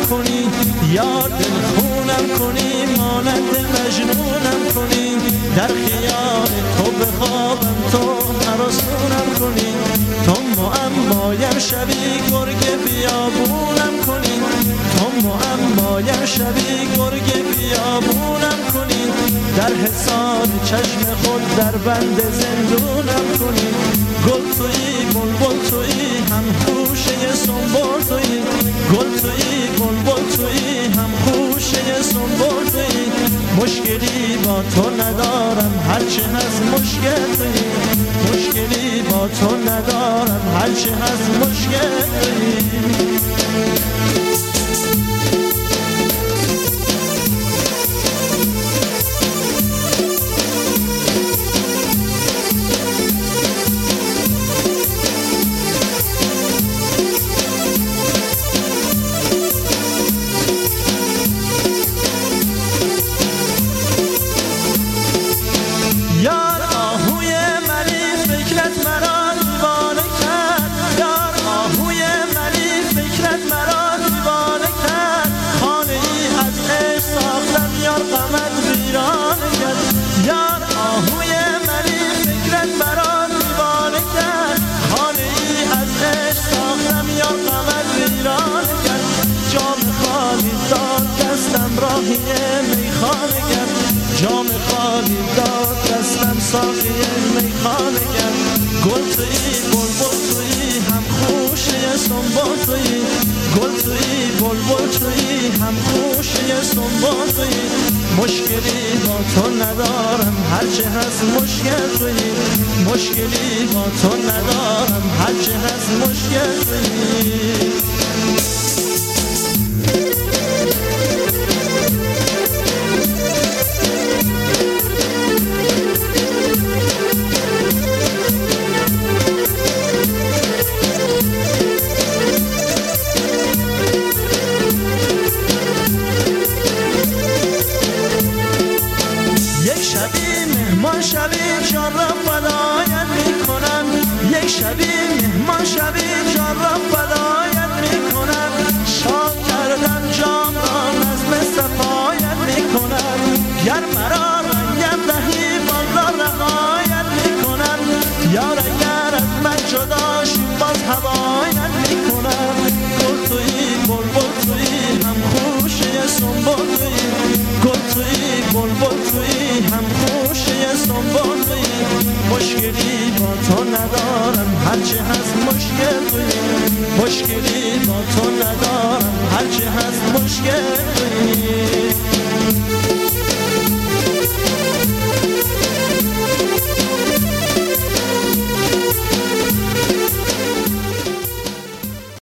کنی، یار دل خونم کنی، مانند مجنونم کنی، در خیال تو بخوابم تو هراسونم کنی، تو معمایم شبی گرگ بیابونم کنی، تو معمایم شبی گرگ بیابونم کنی، در حصار چشم خود در بند زندونم کنی، گل تویی بلبل تویی هم خوشه سنبل تویی، گل تویی بلبل تویی هم خوشه سنبل تویی، مشکلی با تو ندارم هرچه هست مشکل تویی، مشکلی با تو ندارم هرچه هست مشکل تویی. یار آهوی منی فکرت مرا دیوانه کرد، یار آهوی منی فکرت مرا دیوانه کرد، خانه ای از عشق ساختم یار غمت ویرانه کرد، یار آهوی منی فکرت مرا دیوانه کرد، خانه ای از عشق ساختم یار غمت ویرانه کرد، جام خالی داد دستم راهی میخانه کرد، جام خالی داد دستم ساقی میخانه کرد، گل تویی بلبل تویی هم خوشه سنبل تویی، گل تویی بلبل تویی هم خوشه سنبل تویی، مشکلی با تو ندارم هرچه هست مشکل تویی، مشکلی با تو ندارم هرچه هست مشکل تویی. یک شبی مهمان شبی جان را فدایت میکنم، یک شبی مهمان شبی جان را فدایت میکنم، شاد کردم جام را نظم صفایت میکنم، گر مرا رنگم دهی والله رعایت میکنم، یار اگر از من جدا شی باز هوایت میکنم، گل تویی بلبل تویی هم خوشه سنبل تویی، گل تویی بلبل تویی هم خوشه سنبل تویی، مشکلی با تو ندارم هرچه هست مشکل تویی، مشکلی با تو ندارم هرچه هست مشکل تویی.